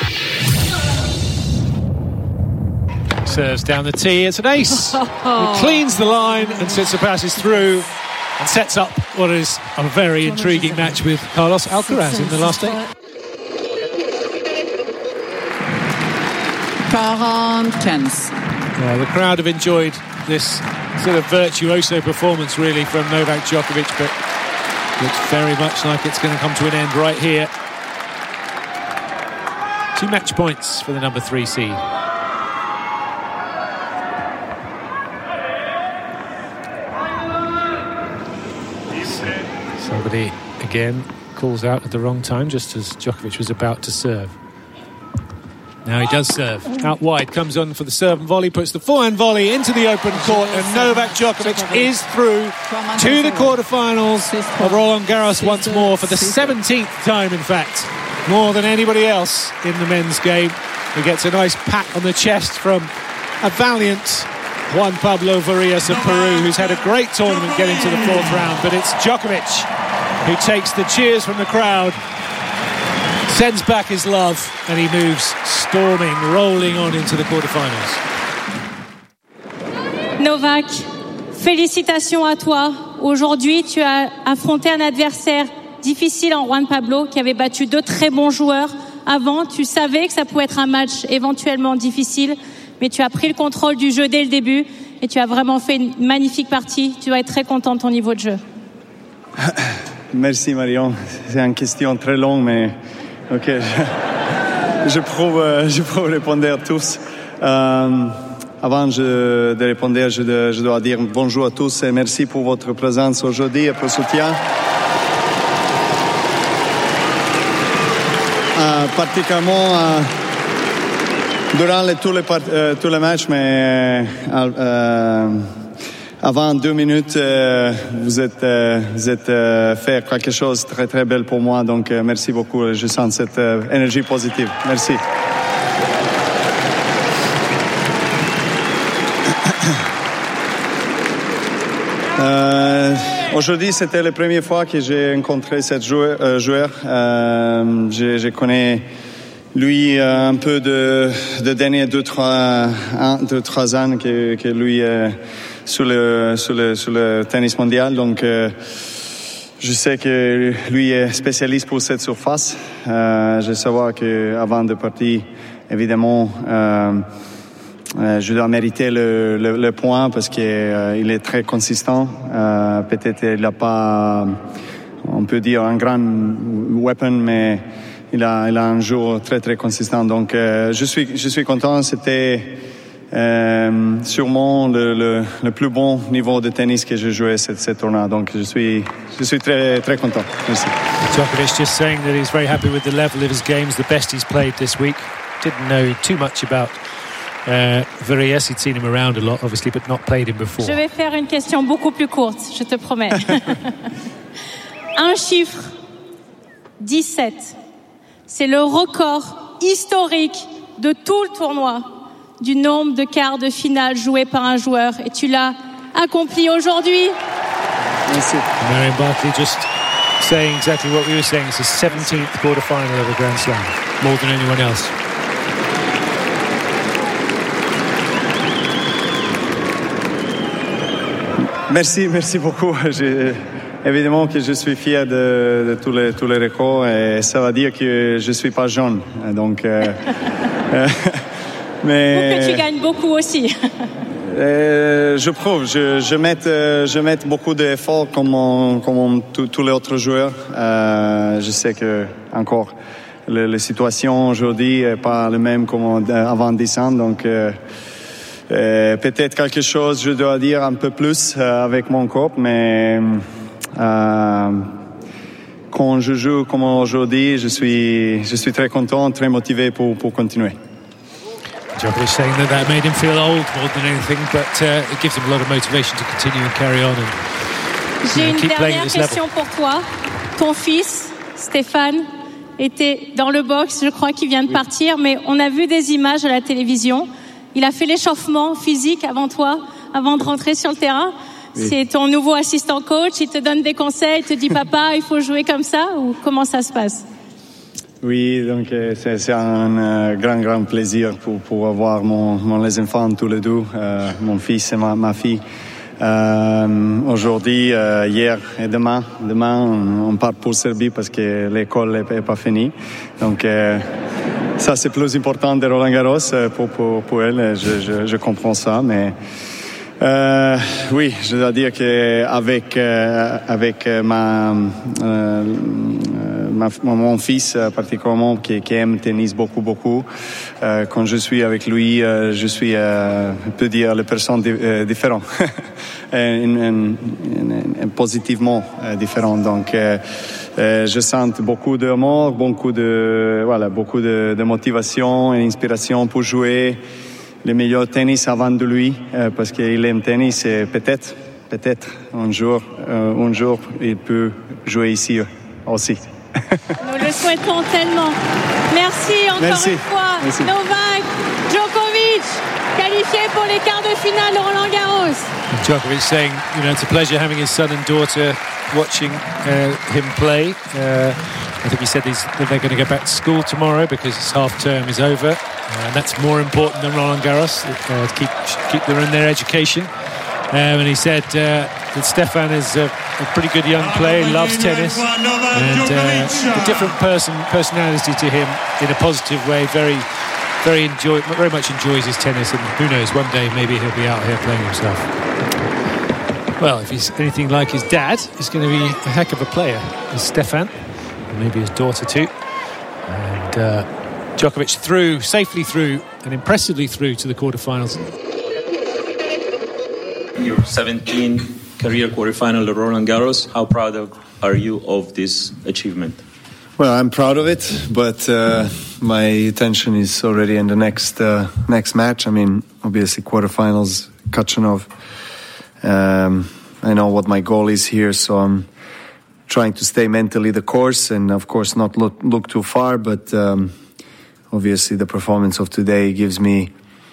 Serves down the tee. It's an ace. It cleans the line, and Tsitsipas is through and sets up what is a very intriguing match with Carlos Alcaraz in the last eight. quarante tenths. Yeah, the crowd have enjoyed this sort of virtuoso performance, really, from Novak Djokovic, but looks very much like it's going to come to an end right here. Two match points for the number three seed. Somebody again calls out at the wrong time, just as Djokovic was about to serve. Now he does serve. Out wide, comes on for the serve and volley, puts the forehand volley into the open court, and Novak Djokovic is through to the quarterfinals of Roland Garros once more, for the seventeenth time, in fact. More than anybody else in the men's game. He gets a nice pat on the chest from a valiant Juan Pablo Varillas of Peru, who's had a great tournament getting to the fourth round, but it's Djokovic who takes the cheers from the crowd, sends back his love, and he moves storming, rolling on into the quarterfinals. Novak, félicitations à toi. Aujourd'hui, tu as affronté un adversaire difficile en Juan Pablo, qui avait battu deux très bons joueurs avant. Tu savais que ça pouvait être un match éventuellement difficile, mais tu as pris le contrôle du jeu dès le début et tu as vraiment fait une magnifique partie. Tu dois être très content de ton niveau de jeu. Merci Marion. C'est une question très longue, mais ok, je, je prouve, je prouve répondre à tous. Euh, avant je, de répondre, je, de, je dois dire bonjour à tous et merci pour votre présence aujourd'hui et pour le soutien. Euh, particulièrement euh, durant les, tous, les part, euh, tous les matchs, mais euh, euh, avant deux minutes, euh, vous êtes, euh, vous êtes euh, fait quelque chose de très très belle pour moi. Donc euh, merci beaucoup. Je sens cette euh, énergie positive. Merci. Euh, aujourd'hui, c'était la première fois que j'ai rencontré ce joueur. Euh, joueur. Euh, je, je connais lui euh, un peu de, de derniers deux trois un, deux trois ans que, que lui euh, sur le sur le sur le tennis mondial. Donc, euh, je sais que lui est spécialiste pour cette surface. Euh, je sais que avant de partir, évidemment. Euh, Euh, je dois mériter le, le, le point parce qu'il euh, est très consistant. Euh, peut-être il n'a pas, on peut dire, un grand weapon, mais il a, il a un jeu très très consistant. Donc euh, je suis je suis content. C'était euh, sûrement le, le, le plus bon niveau de tennis que j'ai joué cette cette tournoi. Donc je suis je suis très très content. Merci. Djokovic just saying that he's very happy with the level of his games, the best he's played this week. Didn't know too much about Uh, Varillas. He'd seen him around a lot, obviously, but not played him before. Je vais faire une question beaucoup plus courte, je te promets. Un chiffre, dix-sept. C'est le record historique de tout le tournoi du nombre de quarts de finale joués par un joueur. Et tu l'as accompli aujourd'hui. Merci. Marion Barkley just saying exactly what we were saying. It's the seventeenth quarter-final of a Grand Slam, more than anyone else. Merci, merci beaucoup. J'ai, évidemment que je suis fier de, de tous les tous les records et ça veut dire que je suis pas jeune. Donc, euh, euh, mais ou que tu gagnes beaucoup aussi. euh, je prouve. Je, je mets je mets beaucoup d'efforts comme on, comme on, tous les autres joueurs. Euh, je sais que encore la, la situation aujourd'hui est pas la même comme avant dix ans. Donc euh, Euh, peut-être quelque chose, je dois dire un peu plus euh, avec mon corps, mais euh, quand je joue comme aujourd'hui, je suis, je suis très content, très motivé pour, pour continuer. Djokovic saying that that made him feel old more than anything, but uh, it gives him a lot of motivation to continue and carry on. And, J'ai you know, une keep dernière question level. pour toi. Ton fils, Stéphane, était dans le box, je crois qu'il vient de partir, mais on a vu des images à la télévision. Il a fait l'échauffement physique avant toi, avant de rentrer sur le terrain. Oui. C'est ton nouveau assistant coach, il te donne des conseils, il te dit papa, il faut jouer comme ça, ou comment ça se passe? Oui, donc c'est, c'est un euh, grand, grand plaisir pour, pour avoir mon, mon, les enfants tous les deux, euh, mon fils et ma, ma fille. Euh, aujourd'hui, euh, hier et demain, demain on, on part pour Serbie parce que l'école n'est pas finie. Donc euh, ça c'est plus important de Roland Garros pour, pour, pour elle, je, je, je comprends ça, mais euh, oui, je dois dire qu'avec euh, avec ma, euh, ma mon fils particulièrement qui, qui aime le tennis beaucoup beaucoup, euh, quand je suis avec lui, euh, je suis, euh, je peux dire, la personne di- euh, différente, positivement euh, différente. Donc euh, euh, je sens beaucoup d'amour, beaucoup de voilà, beaucoup de, de motivation et d'inspiration pour jouer le meilleur tennis avant de lui, euh, parce qu'il aime tennis et peut-être, peut-être un jour, euh, un jour, il peut jouer ici aussi. Nous le souhaitons tellement. Merci encore Merci. une fois. Merci. Novak Djokovic, qualifié pour les quarts de finale de Roland Garros. Djokovic saying, you know, it's a pleasure having his son and daughter watching uh, him play. Uh, I think he said he's, that they're going to go back to school tomorrow because his half term is over. Uh, and that's more important than Roland Garros, uh, to keep, keep them in their education. Um, and he said uh, that Stefan is a, a pretty good young player, he loves tennis, and uh, a different person, personality to him in a positive way, very very enjoy, very much enjoys his tennis, and who knows, one day maybe he'll be out here playing himself. Well, if he's anything like his dad, he's going to be a heck of a player, is Stefan, and maybe his daughter too. And uh, Djokovic through, safely through, and impressively through to the quarterfinals. Your seventeenth career quarterfinal at Roland Garros. How proud of, are you of this achievement? Well, I'm proud of it, but uh, my attention is already in the next uh, next match. I mean, obviously quarterfinals, Khachanov, Um, I know what my goal is here, so I'm trying to stay mentally the course and, of course, not look, look too far. But um, obviously the performance of today gives me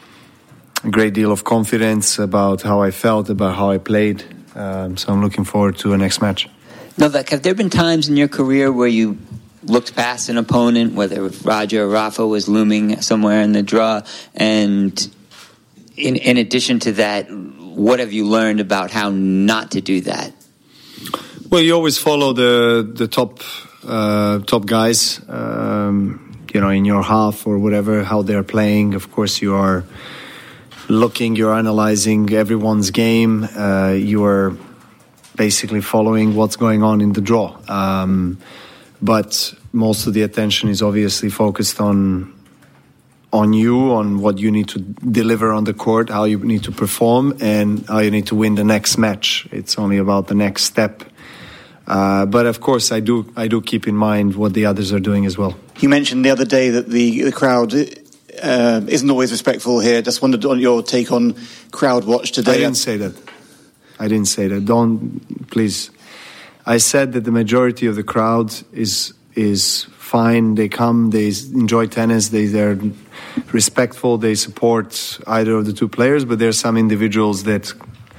a great deal of confidence about how I felt, about how I played. Um, so I'm looking forward to the next match. Novak, have there been times in your career where you looked past an opponent, whether Roger or Rafa was looming somewhere in the draw, and in, in addition to that, what have you learned about how not to do that? Well, you always follow the the top uh, top guys, um, you know, in your half or whatever, how they're playing. Of course, you are looking, you're analyzing everyone's game. Uh, you are basically following what's going on in the draw. Um, but most of the attention is obviously focused on on you, on what you need to deliver on the court, how you need to perform, and how you need to win the next match. It's only about the next step. Uh, but of course, I do I do keep in mind what the others are doing as well. You mentioned the other day that the, the crowd uh, isn't always respectful here. Just wondered on your take on crowd watch today. I didn't say that. I didn't say that. Don't, please. I said that the majority of the crowd is is fine. They come, they enjoy tennis, they, they're respectful, they support either of the two players, but there are some individuals that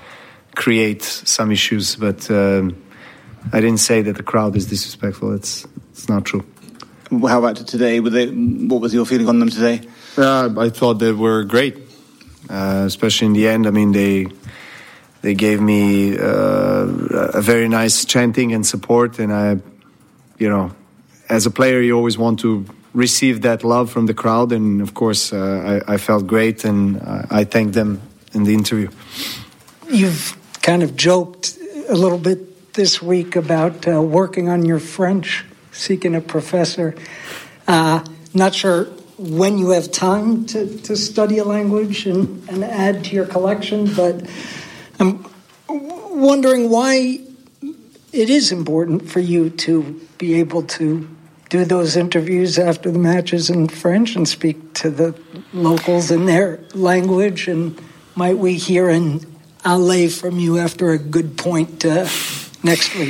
create some issues. But um, I didn't say that the crowd is disrespectful. It's it's not true. How about today? Were they, what was your feeling on them today? Uh, I thought they were great, uh, especially in the end. I mean, they they gave me uh, a very nice chanting and support, and I, you know, as a player, you always want to receive that love from the crowd, and of course, uh, I, I felt great, and I, I thanked them in the interview. You've kind of joked a little bit this week about uh, working on your French, seeking a professor. Uh, not sure when you have time to, to study a language and, and add to your collection, but I'm wondering why it is important for you to be able to do those interviews after the matches in French and speak to the locals in their language. And might we hear an allez from you after a good point uh, next week?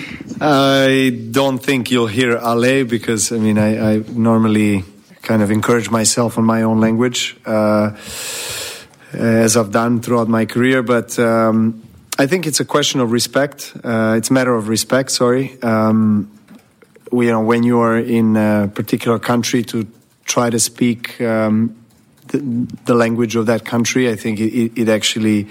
I don't think you'll hear allez because, I mean, I, I normally kind of encourage myself on my own language, uh, as I've done throughout my career. But um, I think it's a question of respect. Uh, it's a matter of respect, sorry. Um, you know, when you are in a particular country, to try to speak um, the, the language of that country, I think it, it actually,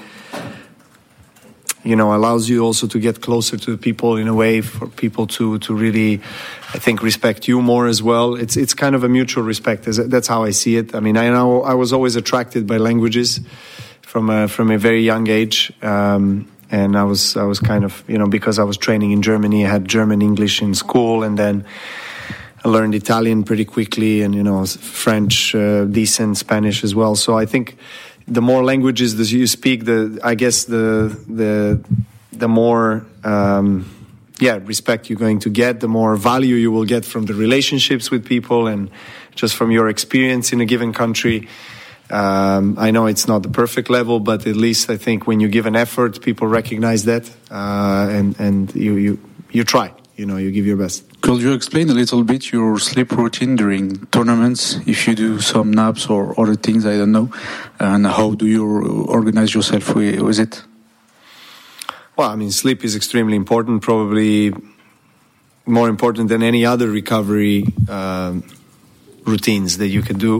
you know, allows you also to get closer to the people in a way, for people to, to really, I think, respect you more as well. It's it's kind of a mutual respect. That's how I see it. I mean, I know I was always attracted by languages from a, from a very young age. Um, And I was, I was kind of, you know, because I was training in Germany, I had German English in school, and then I learned Italian pretty quickly, and, you know, French, uh, decent, Spanish as well. So I think the more languages that you speak, the, I guess the, the, the more, um, yeah, respect you're going to get, the more value you will get from the relationships with people and just from your experience in a given country. Um, I know it's not the perfect level, but at least I think when you give an effort, people recognize that, uh, and and you, you you try, you know, you give your best. Could you explain a little bit your sleep routine during tournaments? If you do some naps or other things, I don't know, and how do you organize yourself with, with it? Well, I mean, sleep is extremely important, probably more important than any other recovery um, routines that you can do.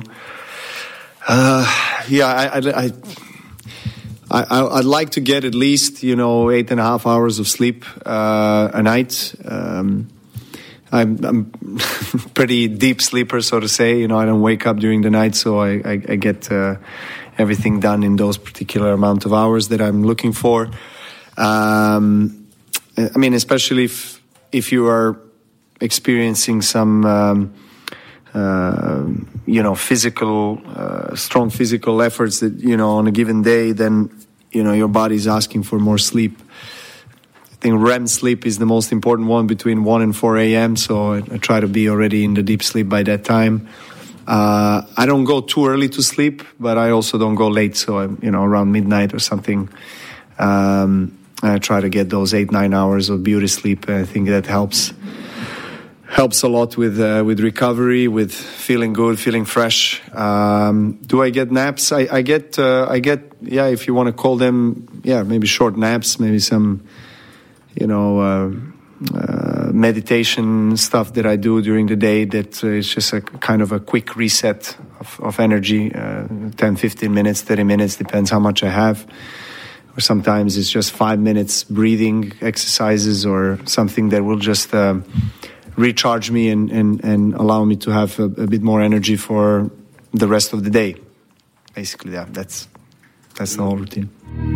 Uh, yeah, I, I, I, I'd like to get at least, you know, eight and a half hours of sleep uh, a night. Um, I'm, I'm pretty deep sleeper, so to say. You know, I don't wake up during the night, so I, I, I get uh, everything done in those particular amount of hours that I'm looking for. Um, I mean, especially if if you are experiencing some. Um, Uh, you know, physical, uh, strong physical efforts that, you know, on a given day, then, you know, your body's asking for more sleep. I think R E M sleep is the most important one, between one and four a.m. So I, I try to be already in the deep sleep by that time. Uh, I don't go too early to sleep, but I also don't go late. So I'm, you know, around midnight or something. Um, I try to get those eight nine hours of beauty sleep. I think that helps helps a lot with uh, with recovery, with feeling good, feeling fresh. Um, do I get naps? I, I get uh, I get yeah, if you want to call them, yeah, maybe short naps, maybe some, you know, uh, uh, meditation stuff that I do during the day. That uh, is just a kind of a quick reset of, of energy, uh, ten, fifteen minutes, thirty minutes, depends how much I have. Or sometimes it's just five minutes breathing exercises or something that will just uh, recharge me and, and, and allow me to have a, a bit more energy for the rest of the day. Basically, yeah, that's that's the whole routine.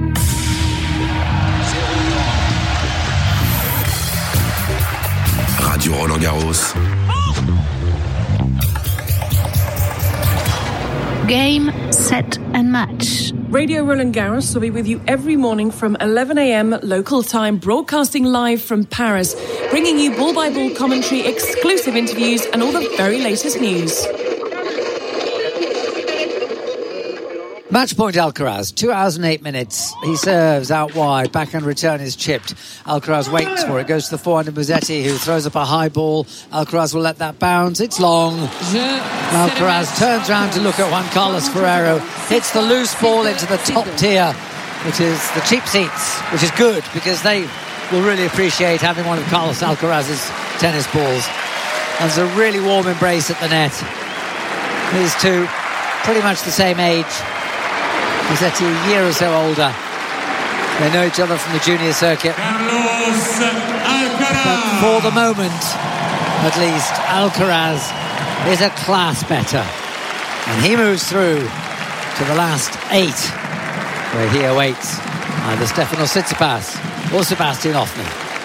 Radio Roland Garros. Game, set and match. Radio Roland Garros will be with you every morning from eleven a.m. local time, broadcasting live from Paris, bringing you ball-by-ball commentary, exclusive interviews and all the very latest news. Match point Alcaraz, two hours and eight minutes. He serves out wide, backhand return is chipped. Alcaraz waits for it, goes to the forehand of Musetti, who throws up a high ball. Alcaraz will let that bounce, it's long. Alcaraz turns around to look at Juan Carlos Ferrero, hits the loose ball into the top tier, which is the cheap seats, which is good because they will really appreciate having one of Carlos Alcaraz's tennis balls. There's a really warm embrace at the net. These two, pretty much the same age. Musetti a year or so older. They know each other from the junior circuit. But for the moment, at least, Alcaraz is a class better. And he moves through to the last eight, where he awaits either Stefanos Tsitsipas or Sebastian Hoffman.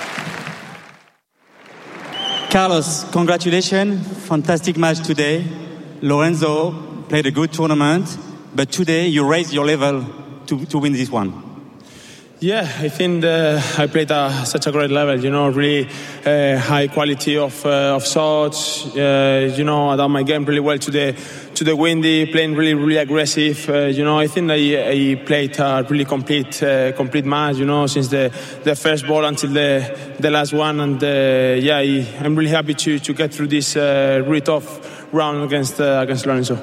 Carlos, congratulations. Fantastic match today. Lorenzo played a good tournament. But today you raised your level to, to win this one. Yeah, I think uh, I played at such a great level, you know, really uh, high quality of uh, of shots. Uh, you know, I done my game really well today. To the windy, playing really, really aggressive. Uh, you know, I think I, I played a really complete, uh, complete match. You know, since the, the first ball until the the last one, and uh, yeah, I, I'm really happy to to get through this uh, really tough round against uh, against Lorenzo.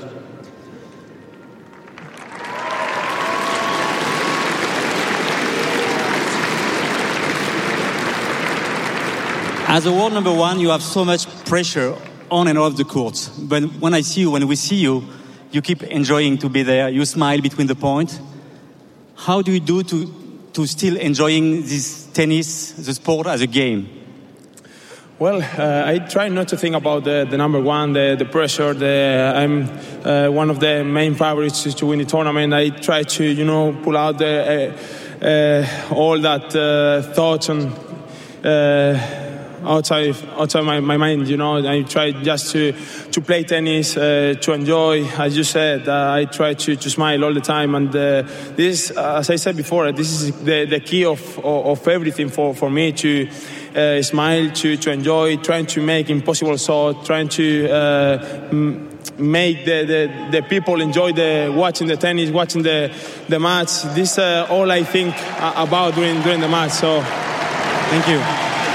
As a world number one, you have so much pressure on and off the court. But when I see you, when we see you, you keep enjoying to be there. You smile between the points. How do you do to to still enjoying this tennis, the sport, as a game? Well, uh, I try not to think about the, the number one, the, the pressure. The, I'm uh, one of the main favorites to, to win the tournament. I try to, you know, pull out the, uh, uh, all that uh, thoughts and. Uh, outside outside my, my mind, you know. I try just to to play tennis, uh, to enjoy, as you said. uh, I try to, to smile all the time, and uh, this, uh, as I said before, this is the, the key of, of, of everything for, for me, to uh, smile, to, to enjoy, trying to make impossible shots, trying to uh, m- make the, the, the people enjoy the watching the tennis, watching the, the match. This is uh, all I think about during, during the match, so thank you.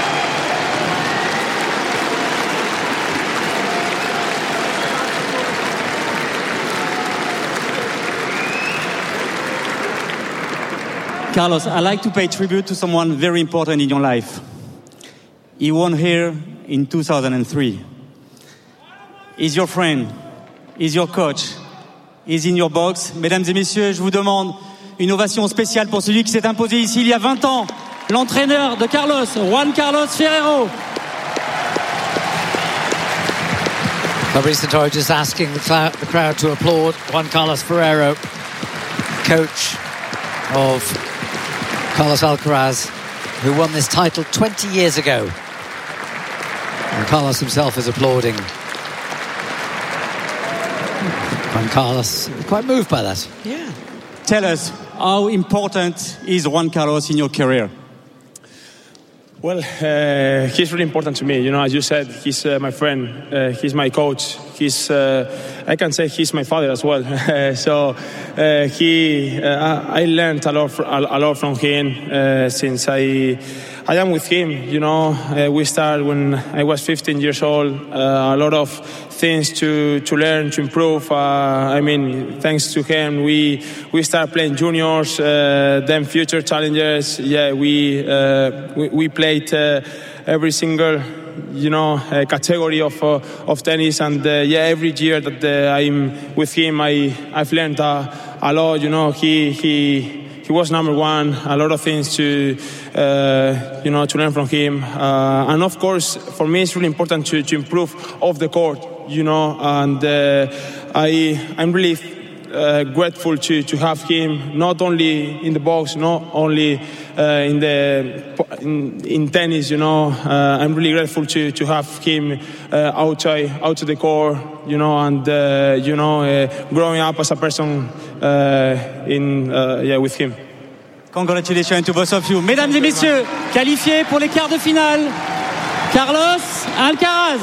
Carlos, I like to pay tribute to someone very important in your life. He won here in two thousand three. He's your friend. He's your coach. He's in your box. Mesdames et messieurs, je vous demande une ovation spéciale pour celui qui s'est imposé ici il y a vingt ans. L'entraîneur de Carlos, Juan Carlos Ferrero. Fabrice Santoro just asking the, cl- the crowd to applaud Juan Carlos Ferrero, coach of Carlos Alcaraz, who won this title twenty years ago. And Carlos himself is applauding. Juan Carlos, quite moved by that. Yeah. Tell us, how important is Juan Carlos in your career? Well, uh, he's really important to me. You know, as you said, he's uh, my friend. Uh, he's my coach. He's, uh, I can say he's my father as well. so uh, he, uh, I learned a lot, a lot from him uh, since I, I am with him. You know, uh, we started when I was fifteen years old. Uh, a lot of things to, to learn, to improve. Uh, I mean, thanks to him, we we start playing juniors, uh, then future challengers. Yeah, we uh, we, we played uh, every single, you know, uh, category of uh, of tennis, and uh, yeah, every year that uh, I'm with him, I I've learned uh, a lot. You know, he he. He was number one. A lot of things to, uh, you know, to learn from him. Uh, and of course, for me, it's really important to, to improve off the court. You know, and uh, I I'm really uh, grateful to, to have him not only in the box, not only uh, in the in, in tennis. You know, uh, I'm really grateful to, to have him uh, outside outside the court. You know, and uh, you know, uh, growing up as a person. Uh, in, uh, yeah, with him. Congratulations to both of you. Mesdames et messieurs, qualifiés pour les quarts de finale, Carlos Alcaraz.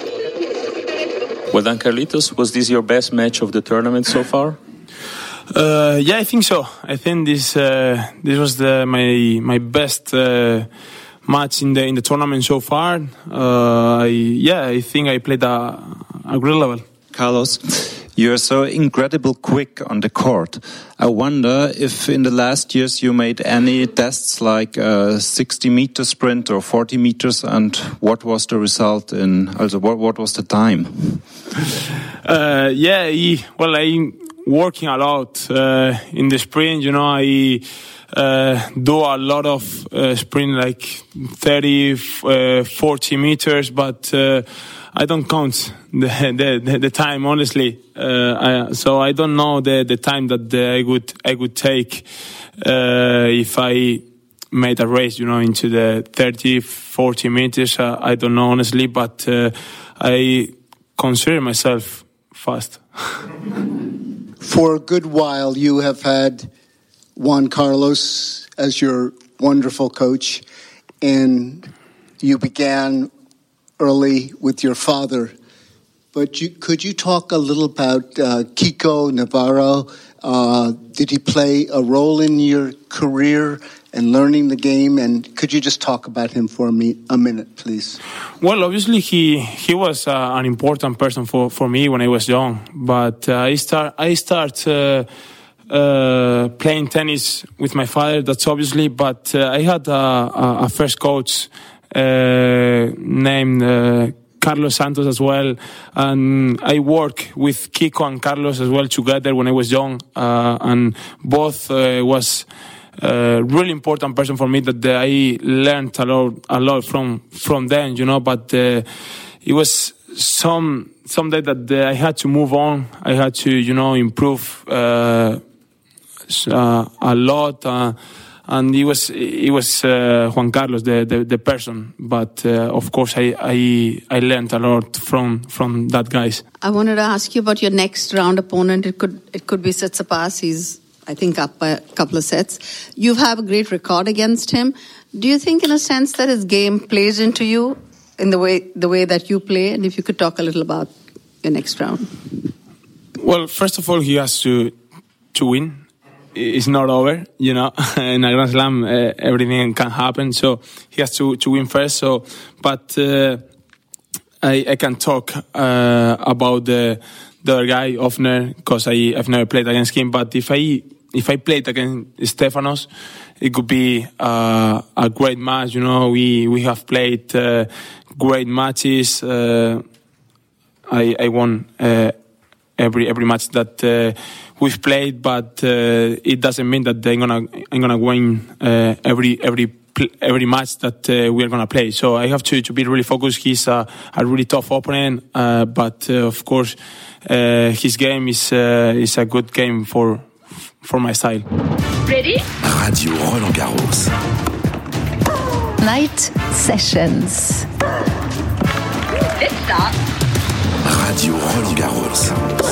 Well done, Carlitos. Was this your best match of the tournament so far? Uh, yeah, I think so. I think this uh, this was the, my my best uh, match in the in the tournament so far. Uh, I, yeah, I think I played a, a great level. Carlos, you're so incredible quick on the court. I wonder if in the last years you made any tests like a sixty meter sprint or forty meters, and what was the result in, also what, what was the time? Uh, yeah, he, well, I'm working a lot uh, in the sprint, you know, I uh, do a lot of uh, sprint like thirty, uh, forty meters, but uh, I don't count the the, the time, honestly. Uh, I, so I don't know the, the time that I would I would take uh, if I made a race, you know, into the thirty, forty meters. Uh, I don't know, honestly, but uh, I consider myself fast. For a good while, you have had Juan Carlos as your wonderful coach, and you began early with your father. But you, could you talk a little about uh, Kiko Navarro? Uh, did he play a role in your career and learning the game? And could you just talk about him for me a minute, please? Well, obviously he he was uh, an important person for, for me when I was young. But uh, I start I start uh, uh, playing tennis with my father. That's obviously. But uh, I had a, a, a first coach uh, named Uh, Carlos Santos as well, and I work with Kiko and Carlos as well together when I was young, uh, and both uh, was a really important person for me that uh, I learned a lot, a lot from from them, you know. But uh, it was some someday that uh, I had to move on. I had to, you know, improve uh, uh, a lot. Uh, And it was it was uh, Juan Carlos, the, the, the person, but uh, of course I, I I learned a lot from from that guys. I wanted to ask you about your next round opponent. It could it could be Tsitsipas. He's I think up by a couple of sets. You have a great record against him. Do you think, in a sense, that his game plays into you in the way the way that you play? And if you could talk a little about your next round. Well, first of all, he has to to win. It's not over, you know. In a Grand Slam, uh, everything can happen. So he has to, to win first. So, but uh, I I can talk uh, about the the other guy, Ofner, because I I've never played against him. But if I if I played against Stefanos, it could be uh, a great match. You know, we we have played uh, great matches. Uh, I I won uh, every every match that. Uh, We've played, but uh, it doesn't mean that I'm gonna I'm gonna win uh, every every every match that uh, we're gonna play. So I have to, to be really focused. He's a, a really tough opponent, uh, but uh, of course uh, his game is uh, is a good game for for my style. Ready? Radio Roland Garros. Night sessions. Let's start. Radio Roland Garros.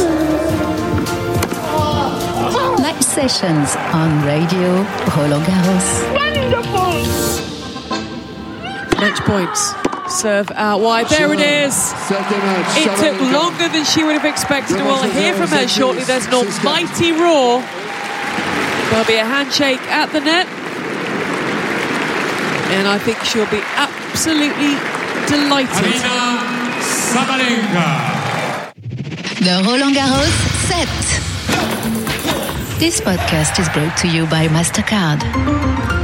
Night sessions on Radio Roland Garros. Match points. serve out wide. There it is. It took longer than she would have expected. We'll hear from her shortly. There's an almighty roar. There'll be a handshake at the net. And I think she'll be absolutely delighted. Aryna Sabalenka. The Roland Garros set. This podcast is brought to you by MasterCard.